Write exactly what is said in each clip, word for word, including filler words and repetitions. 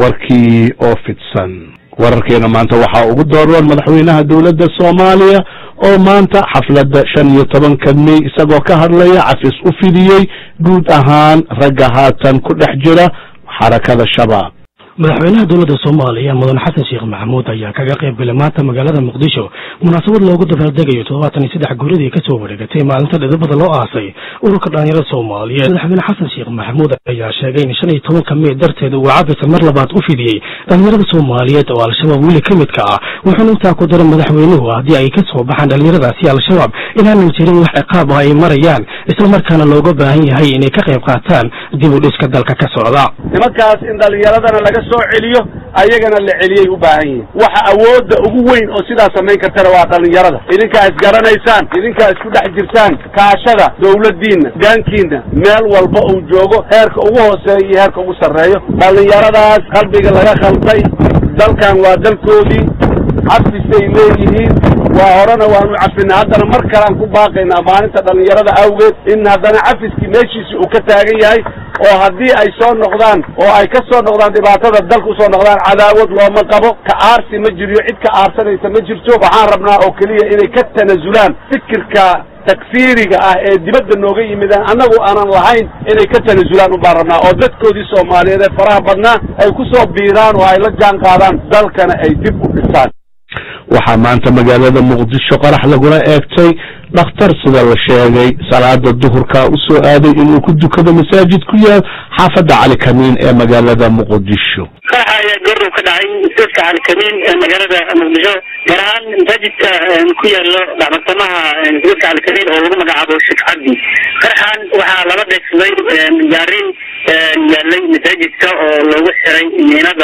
warkii oo fidsan wararkeena maanta waxaa ugu dooran madaxweynaha dawladda Soomaaliya oo maanta xafladda shan iyo tobanka May isagoo ka hadlaya cafis u fidiyay guud ahaan ragga haatan ku dhex jira xarakada shabaab. madaxweynaha dawladda Soomaaliya Mudan Xasan Sheekh Maxamuud ayaa kaga qayb galay maanta magaalada Muqdisho munaasabad loogu dabaaldegayo todobaatan iyo saddex guuradii ka soo wareegatay maalinta dhidibada loo aasay ururka dhalinyarada Soomaaliyeed. madaxweyne Xasan Sheekh Maxamuud ayaa sheegay in shan iyo tobanka May darteed uu cafis mar labaad u fidiyay dhalinyarada Soomaaliyeed oo al-shabaab weli ka mid ka ah, wuxuuna intaa ku daray madaxweynuhu haddii ay ka soo baxaan dhalinyaradaasi al-shabaab inaanan jirin wax ciqaab ah ay marayaan, isla markaana looga baahan yahay inay ka qayb qaataan dib u dhiska dalka ka socda. nimankaas in dhalinyaradana laga soo celiyo ayagana la celiyay u baahan yihiin. waxa awoodda ugu weyn oo sidaa samayn kartana waa dhalinyarada. idinkaa isgaranaysaan, idinkaa isku dhex jirtaan, kaashada dawladdiinna gaankiinna meel walba uu joogo, heerka ugu hooseeya iyo heerka ugu sarreeyo. dhalinyaradaas qalbiga laga khalday, dalkan waa dalkoodii, cafisay leeyihiin. waa horena waanu cafinaa, haddana mar kalean ku baaqaynaa maalinta dhalinyarada awgeed in haddana cafiskii meeshiisi uu ka taagan yahay, oo haddii ay soo noqdaan oo ay ka soo noqdaan dhibaatada dalka usoo noqdaan cadaawad looma qabo, ka aarsi ma jiriyo, cid ka aarsanaysa ma jirto. waxaan rabnaa oo keliya inay ka tanaasulaan fikirka takfiiriga ah ee dibadda nooga yimidaan annagu aanan lahayn, inay ka tanaasulaan ubaan rabnaa oo dadkoodii Soomaaliyeed ee faraha badnaa ay ku soo biiraan oo ay la jaan qaadaan dalkana ay dib u dhisaan. waxaa maanta magaalada Muqdisho qarax lagula eegtay dhakhtar sida la sheegay salaada duhurka u soo aaday inuu ku dukado masaajid ku yaal xaafadda Cali Kamiin ee magaalada Muqdisho. qaraxa ayaa goor ka dhacay masaajidka Cali Kamiin ee magaalada Muqdisho, gaar ahaan masaajidka ku yaalo dhacdamaha masaajidka Cali Kamiin oo lagu magacaabo Sheekh Cabdi. qaraxan waxaa laba dhegsday gaarin yaalay masaajidka oo loogu xiray miinada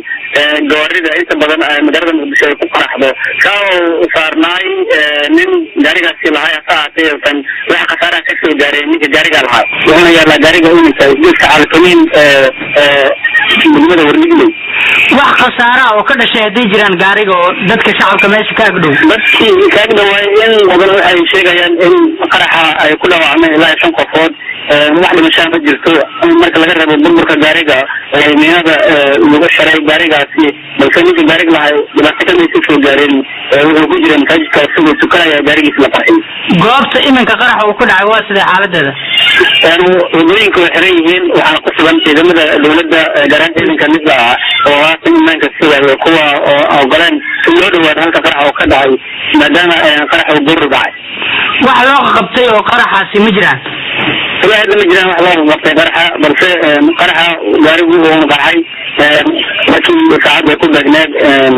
gawaarida inta badan magaalada Muqdisho ay ku qaraxdo, ka oo saarnay nin gaarigaasi lahaa asaatay tan waxa khasaaraha ka soo gaaray ninka gaariga lahaa. waxaana yaala gaariga uu inta dadka Cali Kamiin ee midnimada warnigay wax khasaara oo ka dhashay hadii jiraan gaariga oo dadka shacabka meesha ka agdhow dadkii ka agdhow in badan waxay sheegayaan in qaraxa ay ku dhaawacmeen ilaa shan qofood. wax dhimasho ma jirto marka laga rabo burburka gaariga ee miinada lagu xiray gaarigaasi, balse ninka gaariga lahaa dhibaato kale ay soo gaareen wuxuu ku jiray masaajidka isagoo tukanaya gaarigiisa la qarxiyay. goobta iminka qaraxa uu ku dhacay waa sida xaaladeeda wadooyinka way xiran yihiin, waxaana ku sugan ciidamada dawladda gaaraan ciidanka midda ah oo haatan imaanka sida kuwa oo ogolaan in loo dhawaado halka qaraxa uu ka dhacay maadaama qaraxa uu goor dhacay. wax loo qabtay oo qaraxaasi ma jiraan ilaa hadda ma jiraan wax loo qabtay qaraxa, balse qaraxa gaarigu uu qarxay laakiin saacad ay ku beegneed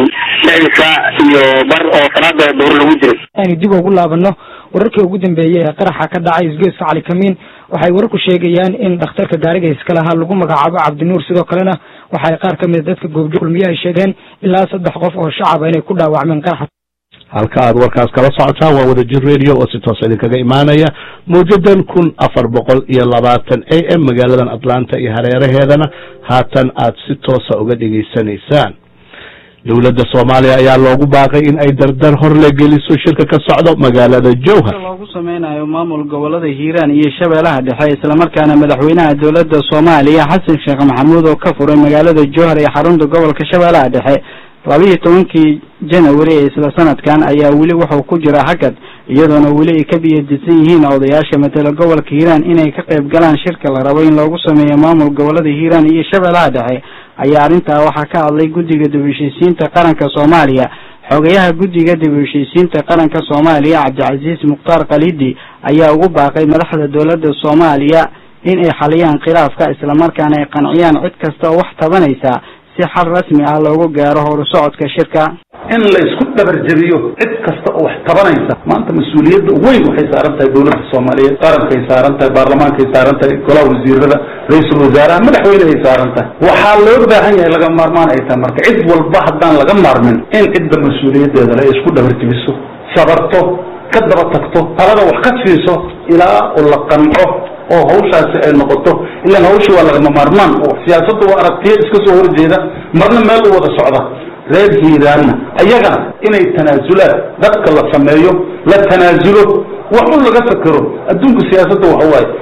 lix saac iyo bar oo salaada duhur lagu jiray. aynu dib ugu laabano wararkii ugu dambeeyay ee qaraxa ka dhacay isgoyska Cali Kamiin, waxay wararku sheegayaan in dhakhtarka gaariga iska lahaa lagu magacaabo Cabdinuur, sidoo kalena waxay qaar ka mid dadka goobjoogmiye ay sheegeen ilaa saddex qof oo shacab inay ku dhaawacmeen qaraxa. halka aad warkaas kala socotaan waa Wadajir Radio oo si toos ah kaga imaanaya mowjadan kun afar boqol iyo labaatan A M magaaladan Atlanta iyo hareeraheedana haatan aad si toos ah uga dhageysanaysaan. dawladda Soomaaliya ayaa loogu baaqay in ay dardar hor la geliso shirka ka socdo magaalada Jowhar loogu sameeyo maamul gobolada Hiiraan iyo Shabeellaha Dhexe, isla markaana madaxweynaha dawladda Soomaaliya Xasan Sheekh Maxamuud oo ka furay magaalada Jowhar ee xarunta gobolka Shabeellaha Dhexe laba iyo tobankii January ee isla sanadkan ayaa weli wuxuu ku jira hakad, iyadoona weli ay ka biyadisan yihiin odayaasha matala gobolka Hiiraan inay ka qayb galaan shirka la rabo in loogu sameeyo maamul gobolada Hiiraan iyo Shabeellaha Dhexe. ayaa arintaa waxaa ka hadlay guddiga dib u heshiisiinta qaranka Soomaaliya. xogayaha guddiga dib u heshiisiinta qaranka Soomaaliya Cabdicasiis Mukhtaar Qalidi ayaa ugu baaqay madaxda dawladda Soomaaliya in ay xaliyaan khilaafka, isla markaana ay qanciyaan cid kasta oo wax tabanaysa si xal rasmi ah loogu gaaro horu socodka shirka. in la isku dabarjabiyo cid kasta oo wax tabanaysa. maanta mas'uuliyadda weyn waxay saaran tahay dawladda Soomaaliyeed, qarankay saaran tahay, baarlamaankay saaran tahay, golaha wasiirada, ra'iisul wasaaraha, madaxweynaha ay saaran tahay. waxaa loo baahan yahay laga maarmaan ay tahay marka cid walba haddaan laga maarmin in cidda mas'uuliyaddeeda la isku dabarjabiso, sabarto, ka daba tagto, talada wax ka siiso ilaa oo la qanco oo hawshaasi ay noqoto. ilaan hawshu waa lagama maarmaan oo siyaasaddu waa aragtiyo iska soo horjeeda, marna meel u wada socda. reer Hiiraanna ayagana inay tanaasulaan, dadka la sameeyo la tanaasulo, wax un laga fakero. adduunka siyaasadda waxa waaye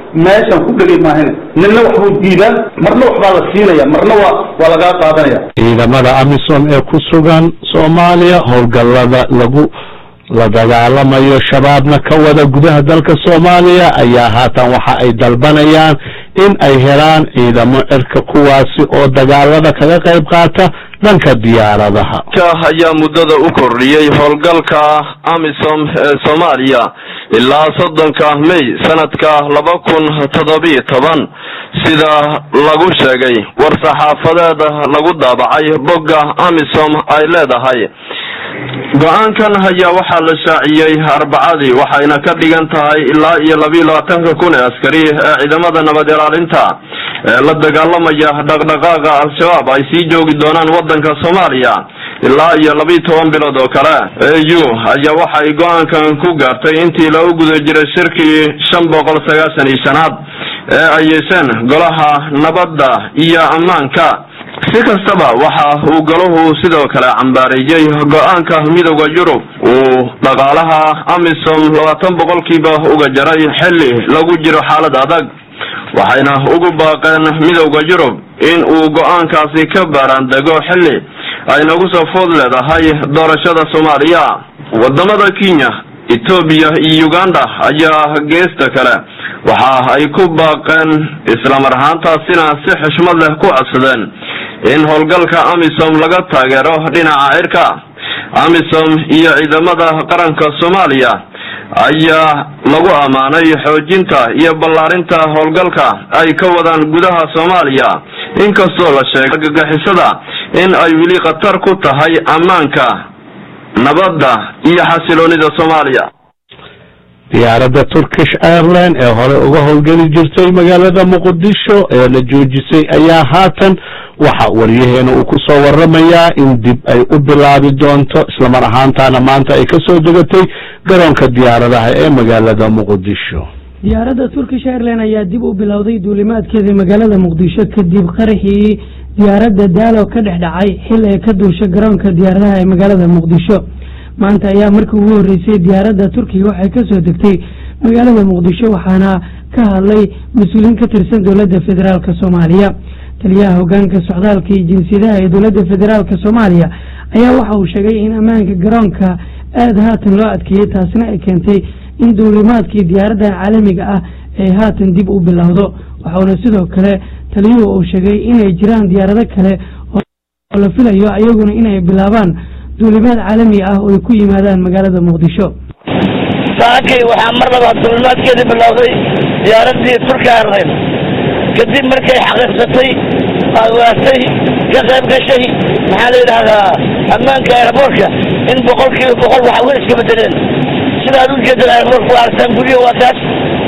meeshan ku dhegay maahan ninna waxbuu diidaa marna waxbaa la siinaya marna waa waa lagaa qaadanaya ciidamada amisom ee ku sugan Soomaaliya howlgallada lagu la dagaalamayo shabaabna ka wada gudaha dalka Soomaaliya ayaa haatan waxa ay dalbanayaan in ay helaan ciidamo cirka kuwaasi oo dagaalada kaga qayb qaata dhanka diyaaradaha ka ayaa muddada u kordhiyay howlgalka amisom ee Soomaaliya ilaa soddonka May sanadka laba kun toddoba iyo toban sida lagu sheegay war saxaafadeed lagu daabacay bogga amisom ay leedahay go'aankan ayaa waxaa la shaaciyay arbacadii waxayna ka dhigan tahay ilaa iyo laba iyo labaatan kun ee askari ee ciidamada nabad ilaalinta ee la dagaalamaya dhaqdhaqaaqa al-shabaab ay sii joogi doonaan wadanka Soomaaliya ilaa iyo laba iyo toban bilood oo kale E U ayaa waxay go'aankan ku gaartay intii lagu guda jiray shirkii shan boqol sagaashan iyo shan ee ay yeesheen golaha nabadda iyo ammaanka si kastaba waxa uu goluhu sidoo kale cambaareeyay go'aanka midowga Yurub uu dhaqaalaha amisom labaatan boqolkiiba uga jaray xilli lagu jiro xaalad adag waxayna ugu baaqeen midowga Yurub in uu go'aankaasi ka baaraan dego xilli ay nagu soo food leedahay doorashada Soomaaliya wadamada Kenya Ethiopia iyo Uganda ayaa geesta kale waxa ay ku baaqeen isla mar ahaantaasina si xushmad leh ku codsadeen in howlgalka amisom laga taageero dhinaca cirka amisom iyo ciidamada qaranka Soomaaliya ayaa lagu amaanay xoojinta iyo ballaarinta howlgalka ay ka wadaan gudaha Soomaaliya inkastoo la sheegay gagaxisada in ay wili qatar ku tahay ammaanka nabadda iyo xasiloonida Soomaaliya diyaaradda Turkish Airlines ee hore uga howlgeli jirtay magaalada Muqdisho ee la joojisay ayaa haatan waxa wariyaheena uu ku soo waramayaa in dib ay u bilaabi doonto isla mar ahaantaana maanta ay ka soo degatay garoonka diyaaradaha ee magaalada Muqdisho diyaaradda Turkish Airlines ayaa dib u bilowday duulimaadkeeda magaalada Muqdisho kadib qaraxii diyaaradda Daalo ka dhexdhacay xil ay ka duushay garoonka diyaaradaha ee magaalada Muqdisho maanta ayaa markii ugu horeysay diyaaradda Turkiga waxay ka soo degtay magaalada Muqdisho waxaana ka hadlay mas'uuliin ka tirsan dowladda federaalka Soomaaliya taliyaha hoggaanka socdaalka iyo jinsiyadaha ee dowladda federaalka Soomaaliya ayaa waxa uu sheegay in ammaanka garoonka aad haatan loo adkeeyay taasina ay keentay in duulimaadkii diyaaradda caalamiga ah ay haatan dib u bilowdo waxaana sidoo kale taliyuhu uu sheegay inay jiraan diyaarado kale oo la filayo ayaguna inay bilaabaan duulimaad caalami ah oo ay ku yimaadaan magaalada Muqdisho saakay waxaa mar labaad duulimaadkeeda bilowday diyaaradii Turkish Airlines kadib markay xaqiiqsatay qawaasay ka qayb gashay maxaa la yiraahdaa ammaanka airportka in boqolkiiba boqol waxa weyn iska bedeleen sida uu jeedo airportka waa arsan guriyo wadaas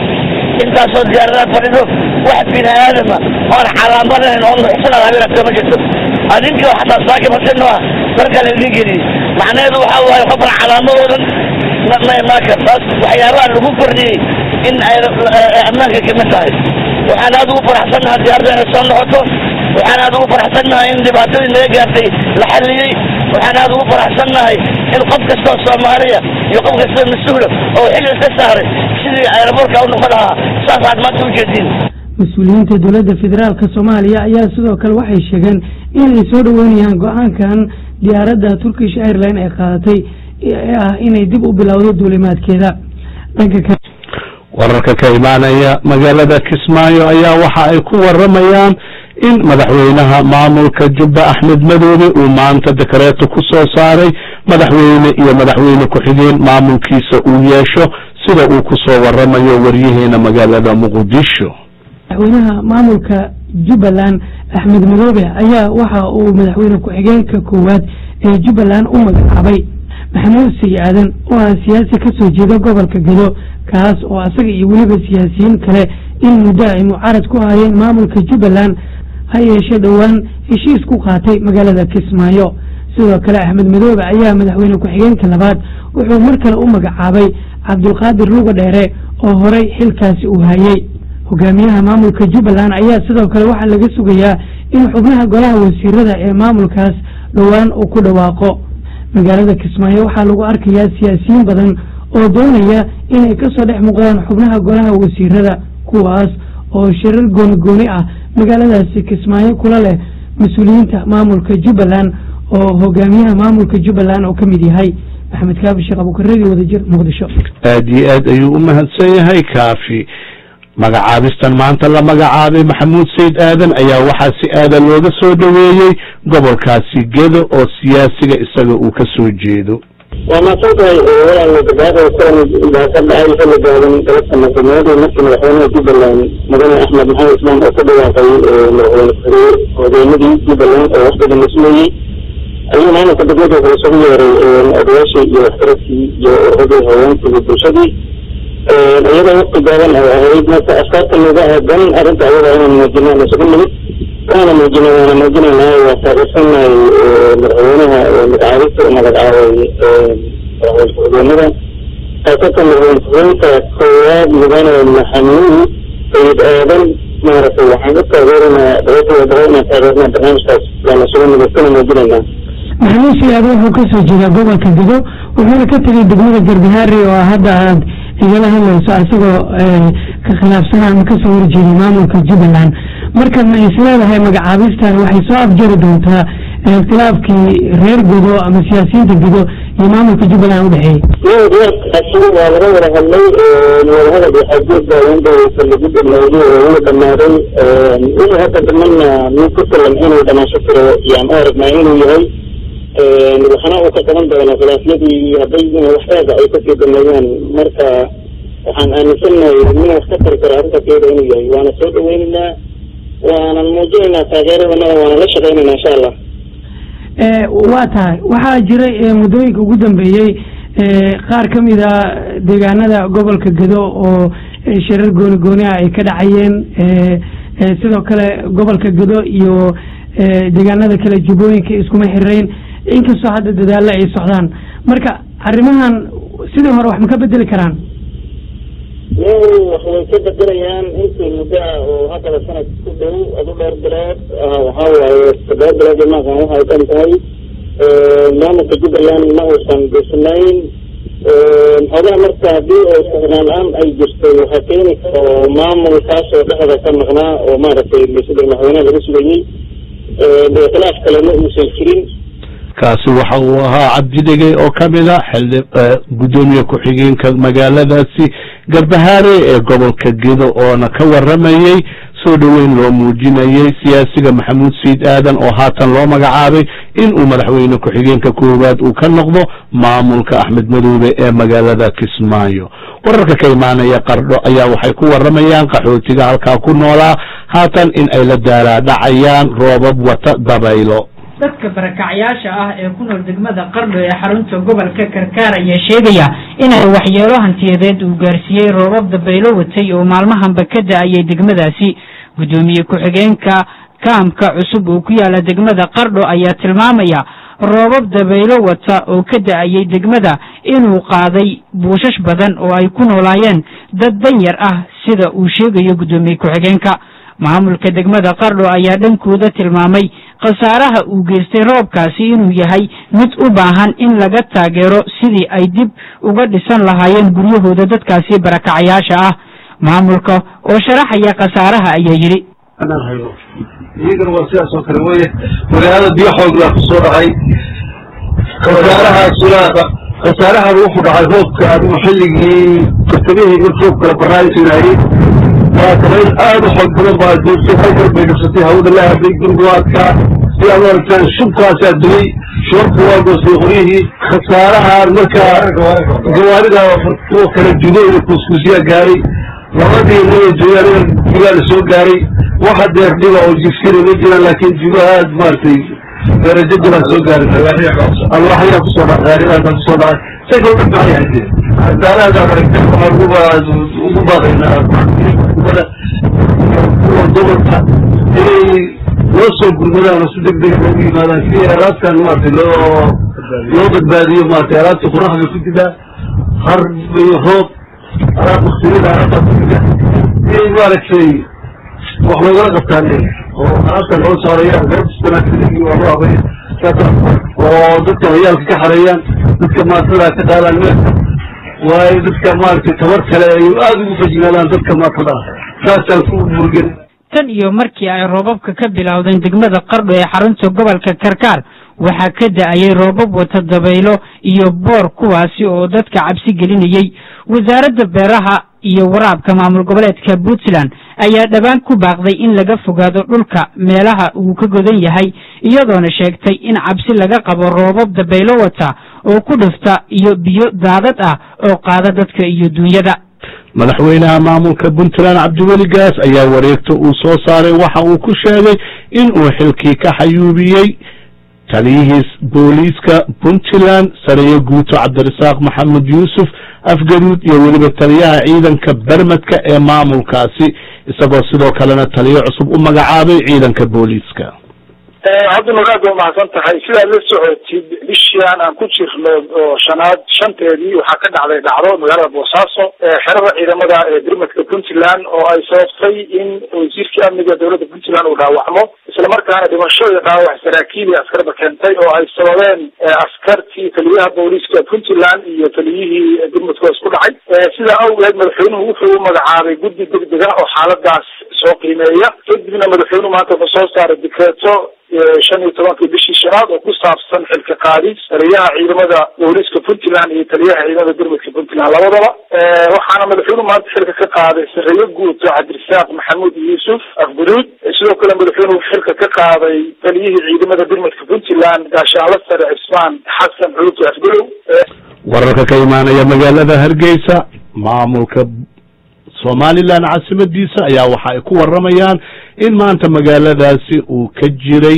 intaasoo diyaaradaha fadhido wax bini aadama oo calaamadayn oo xisna habeenka ma jirto adinka waxa saaka martino marka la dhigay macnaheedu waxa waaye qabra calaamadoodan ma ma ka taas waxyaabaha lagu kordhiyay in ay ammaanka ka mid tahay waxaan aad ugu faraxsanahay diyaaradda soo noqoto waxaan aad ugu faraxsanahay in dhibaatadii naga gaartay la xalliyay waxaan aad ugu faraxsanahay in qof kasta Soomaaliya iyo qof kasta mas'uul oo xil ka saaray sidii airportka u noqon lahaa saas aad ma u jeedin mas'uuliyiinta dowladda federaalka Soomaaliya ayaa sidoo kale waxay sheegeen in ay soo dhaweynayaan go'aankan diyaaradda Turkish Airlines ay qaadatay ee ah inay dib u bilowdo duulimaadkeeda dhanka wararka ka imaanaya magaalada Kismaayo ayaa waxa ay ku waramayaan in madaxweynaha maamulka Jubba Axmed Madoobe uu maanta dekreeto ku soo saaray madaxweyne iyo madaxweyne ku xigeen maamulkiisa uu yeesho sida uu ku soo waramayo wariyaheena magaalada Muqdisho madaxweynaha maamulka Jubbaland Axmed Madoobe ayaa waxa uu madaxweyne ku xigeenka koowaad ee Jubbaland u magacaabay Maxamuud Siyaadan oo siyaasi ka soo jeeda gobolka Gedo kaas oo asaga iyo waliba siyaasiyiin kale in muddo ay mucaarad ku hayeen maamulka Jubbaland ay yeeshay dhawaan heshiis ku qaatay magaalada Kismaayo sidoo kale Axmed Madoobe ayaa madaxweyne ku xigeenka labaad wuxuu mar kale u magacaabay Cabdulqaadir Luga Dheere oo horay xilkaasi u hayay hogaamiyaha maamulka Jubbaland ayaa sidoo kale waxa laga sugayaa in xubnaha golaha wasiirada ee maamulkaas dhawaan uu ku dhawaaqo magaalada Kismaayo waxa lagu arkayaa siyaasiyiin badan oo doonaya inay ka soo dhex muuqdaan xubnaha golaha wasiirada kuwaas oo shirar gooni-gooni ah magaaladaasi kismaayo kula leh mas-uuliyiinta maamulka jubbaland oo hogaamiyaha maamulka jubbaland oo ka mid yahay maxamed kaafi sheekh abuukareedi wadajir muqdisho. aad iyo aad ayuu u mahadsan yahay kaafi. magacaabistan maanta la magacaabay maxamuud sayid aadan ayaa waxaa si aadan looga soo dhaweeyey gobolkaasi gedo oo siyaasiga isaga uu ka soo jeedo. waa maasantahay walaal gabadha kulan baa ka dhacay xilli gaaban dalka madaxweynaha markii madaxweynaha jubbaland mudane axmed maxamed islaan oo ku dhawaaqay madaxweyne hogaamadii jubbaland oo waqtiga mas-uuliyey ayuu maamulka degmada wuxuu isugu yeeray odayaashii iyo waxtaradkii iyo ururada haweenka iyo bulshadii iyadoo waqti gaaban ay ahayd marka afkaarta looga aadan arrinta ayada inaan muujinaan isugu nimid waana muujina waana muujinaynaa waa taageersanahay madaxweynaha magacaabista u magacaabay madaxweyne khaasatan madaxweyne koowaad mudane maxamuud sayid aadan maaragtay waxaan u taageerinaa dabadaba daba inaan taageernaa barnaamijkaas waana isugu nimid kana muujinaynaa. maxamuud sayid aadan wuxuu kasoo jeedaa gobolka gedo wuxuuna ka tegay degmada garbahaari oo hadda aad igala hadlayso isagoo ka khilaafsan ama kasoo horjeeday maamulka jubbaland marka ma isleedahay magacaabistan waxay soo afjari doontaa ikhtilaafkii reer gedo ama siyaasiyiinta gedo iyo maamulka jubbaland udhexeeyey. waa laga wada hadlay wadahadal waxaajoog baaweynta lagu dhamaaday oo uu dhamaaday wixii hadda dhamana mid ku filan inuu dhamaasho karo yaan u aragnaa inuu yahay waxana uu ka qaban doona khilaafyadii hadday waxtaaga ay kasii dameeyaan marka waxaan aaminsanahay nin wax ka tari karo arrinta keeda inuu yahay waana soo dhaweynaynaa waanan muujinaynaa taageeradana waana la shaqeynaynaa insha allah. waa tahay waxaa jiray muddooyinka ugu dambeeyey qaar ka mid a deegaanada gobolka gedo oo shirar gooni gooni ah ay ka dhacayeen sidoo kale gobolka gedo iyo deegaanada kale jubbooyinka iskuma xirayn inkastoo hadda dadaalo ay socdaan marka arrimahan sidii hore wax ma ka bedeli karaan? wax way ka bedelayaan intii muddo ah oo haddaba sanad ku dhow adu dhowr bilood waxaa waaye toddoba bilood imaankan waxay kan tahay maamulka jubbaland ma uusan dhisnayn xoogaa marka haddii oo sahnaan la-aan ay jirto waxaa keeni karo maamulkaasoo dhexda ka maqnaa oo maaragtay sida madaxweynaha laga sugayey khilaaf kale ma uusan jirin. kaasi waxa uu ahaa cabdi dhege oo kamid a xildhi gudoomiye ku-xigeenka magaaladaasi garbahaare ee gobolka gedo oona ka waramayey soo dhaweyn loo muujinayey siyaasiga maxamuud sayid aadan oo haatan loo magacaabay in uu madaxweyne ku-xigeenka koowaad uu ka noqdo maamulka axmed madoobe ee magaalada kismaayo. wararka ka imaanaya qardho ayaa waxay ku waramayaan qaxootiga halkaa ku noolaa haatan in ay la daalaadhacayaan roobab wata dabaylo. dadka barakacyaasha ah ee ku nool degmada qardho ee xarunta gobolka karkaar ayaa sheegaya inay waxyeelo hantiyadeed uu gaarsiiyey roobab dabaylo watay oo maalmahanba ka da-ayay degmadaasi. gudoomiye ku-xigeenka kaamka cusub oo ku yaala degmada qardho ayaa tilmaamaya roobab dabaylo wata oo ka da-ayay degmada inuu qaaday buushash badan oo ay ku noolaayeen dad danyar ah sida uu sheegayo gudoomiye ku-xigeenka. maamulka degmada qardho ayaa dhankooda tilmaamay khasaaraha uu geystay roobkaasi inuu yahay mid u baahan in laga taageero sidii ay dib uga dhisan lahaayeen guryahooda dadkaasi barakacyaasha ah. maamulka oo sharaxaya khasaaraha ayaa yidhi iyagana waa sidaas oo kale weye magaalada biyo xooglaa kusoo dhacay khasaarahaasuna khasaarahan wuxuu dhacay roobka adigu xilligii bartamihii mid roobka la baraaysinayay waa dabayl aada u xoog badan baa joogtay halkar bay dhufsatay hawada la hadlay gurguwaadka sidaa maaragtaan shubkaasaa dumay shoorku waa goostay qoryihii khasaarahaan marka gawaarida kuwa kale judo iyo kuuskuusyaa gaaray labadii naba joogaan jugaa la soo gaaray waxa deer dhiba oo jifkina ma jiraan laakiin jugo aad maaragtay darajo jiraan soo gaaray alwaxyaa kusoo dhaca gaaridaasa kusoo dhacay say kala dhacay khasaarahaada aragtay waxaan ugu baaqaynaa kuwa gobolka inay loo soo gurmadaan oo si deg deg loogu yimaadaan si alaabtan maaragtay loo loo badbaadiyo maaragtay alaabta qoraxda ku jiraa har iyo roob alaab waktilida alaabtaa ku jira inay maaragtay wax loogala qabtaan oo alaabtan loo saarayaan gaabsanaakadigi waa loo abay oo dadka hayaalka ka xareeyaan dadka maatada ka qaadaan meelka waayo dadka maaragtay tabar kale ay aada ugu fajinaadaan dadka maatada ah saasaan ku murgan tan iyo markii ay roobabka ka bilowdeen degmada Qardho ee xarunta gobolka Karkaar waxaa ka da'ayay roobab wata dabaylo iyo boor kuwaasi oo dadka cabsi gelinayay wasaaradda beeraha iyo waraabka maamul goboleedka Puntland ayaa dhawaan ku baaqday in laga fogaado dhulka meelaha uu ka godan yahay iyadoona sheegtay in cabsi laga qabo roobab dabaylo wata oo ku dhufta iyo biyo daadad ah oo qaada dadka iyo dunyada madaxweynaha maamulka Puntland Cabdiweli Gaas ayaa wareegto uu soo saaray waxa uu ku sheegay in uu xilkii ka xayuubiyay taliyihiis booliiska Puntland Sariye Guuto Cabdirasaaq Maxamed Yuusuf afgaruud iyo weliba taliyaha ciidanka barmadka ee maamulkaasi isagoo sidoo kalena taliyo cusub u magacaabay ciidanka booliiska hadda magaad waa mahadsan tahay sidaa la socotid bishaan aan ku jirno oo shanaad shanteedii waxaa ka dhacday dhacdo magaalada Boosaaso xerada ciidamada ee barmadka Puntland oo ay sababtay in wasiirkii amniga dowladda Puntland uu dhaawacmo isla markaana dhimasho iyo dhaawac saraakiil iyo askarba keentay oo ay sababeen askartii taliyaha booliiska Puntland iyo taliyihii barmadka isku dhacay sidaa awgeed madaxweynuhu wuxuu u magacaabay guddi degdeg ah oo xaaladaas soo qiimeeya kadibna madaxweynuhu maanta wuxuu soo saaray dekreeto shan iyo tobankii bishii shanaad oo ku saabsan xilka qaadis taliyaha ciidamada booliiska Puntland iyo taliyaha ciidamada barmadka Puntland labadaba waxaana madaxweynuhu maanta xilka ka qaaday Sariye Guuto Cabdirasaaq Maxamed Yuusuf afguduud sidoo kale madaxweynuhu xilka ka qaaday taliyihii ciidamada barmadka Puntland gaashaanle sare Cismaan Xasan Xuuto afgudow wararka ka imaanaya magaalada Hargeysa maamulka Somaliland caasimadiisa ayaa waxa ay ku waramayaan in maanta magaaladaasi uu ka jiray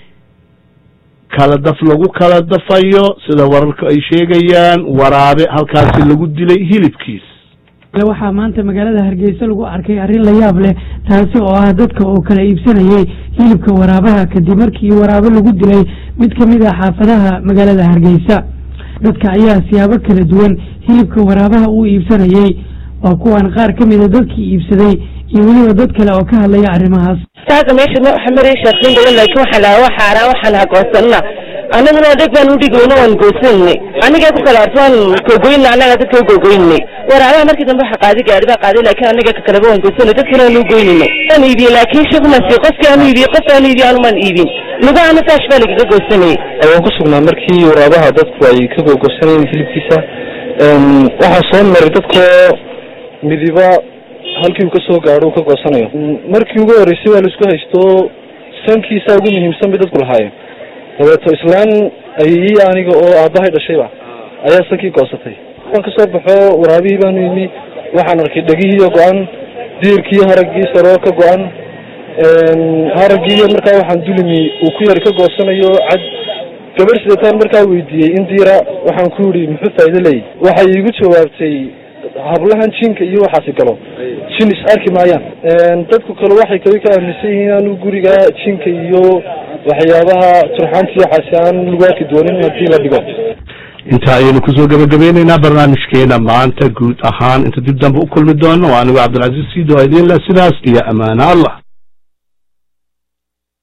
kala daf lagu kala dafayo sida wararka ay sheegayaan waraabe halkaasi lagu dilay hilibkiis waxaa maanta magaalada Hargeysa lagu arkay arrin la yaab leh taasi oo ah dadka oo kala iibsanayay hilibka waraabaha kadib markii waraabe lagu dilay mid ka mid ah xaafadaha magaalada Hargeysa dadka ayaa siyaabo kala duwan hilibka waraabaha u iibsanayay oo kuwan qaar ka mid ah dadkii iibsaday iyo waliba dad kale oo ka hadlaya arrimahaas taas meesha ma xamaray shaqin badan laakiin waxa la waxa ara waxa la goosana anaguna dad baan u dhigayno waan goosanay aniga ku kala arsan ko goyn anaga dadka ko goynay waraaba markii dambe waxa qaadi gaari ba qaadi laakiin anaga ka kala waan goosanay dadkina loo goynay aan iibiyo laakiin shaqna si qofka aan iibiyo qof aan iibiyo aan man iibin luga ana taas baa laga goosanay ayaan ku sugnaa markii waraabaha dadku ay ka goosanayeen hilibkiisa waxa soo maray dadka midiba halkii uu ka soo gaaro ka goosanayo markii ugu horeysay waa la isku haysto sankiisa ugu muhiimsan mid dadku lahaayeen dabeeto islaan ayay aniga oo aabahay dhashayba ayaa sankii goosatay waxaan ka soo baxo waraabihii baan yimi waxaan arkay dhagihii go-an diirkii haraggii saroo ka go-an haraggii markaa waxaan dulimi uu ku yari ka goosanayo cad gabar sidataan markaa weydiiyey in diira waxaan ku yidhi muxuu faa'iido leeyahy waxay iigu jawaabtay hablahan jinka iyo waxaasi galo jin is arki maayaan dadku kale waxay kale ka aaminsan yihiin aanu guriga jinka iyo waxyaabaha turxaanta iyo waxaasi aan lagu arki doonin haddii la dhigo inta ayaynu kusoo gabagabeynaynaa barnaamijkeena maanta guud ahaan inta dib dambe u kulmi doono waa anigu cabdilcaziiz siido idin leh sidaas iyo amaana allah